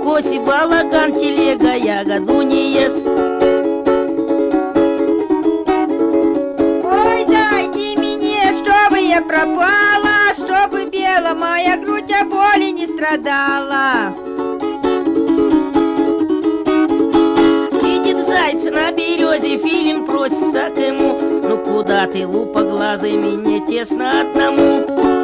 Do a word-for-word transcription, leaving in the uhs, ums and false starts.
коси, балаган, телега, ягоду не ест. Ой, дайте мне, чтобы я пропала, чтобы бела моя грудь, а боли не страдала. Сидит заяц на березе, филин просится к ему: ну куда ты, лупоглазый, мне тесно одному.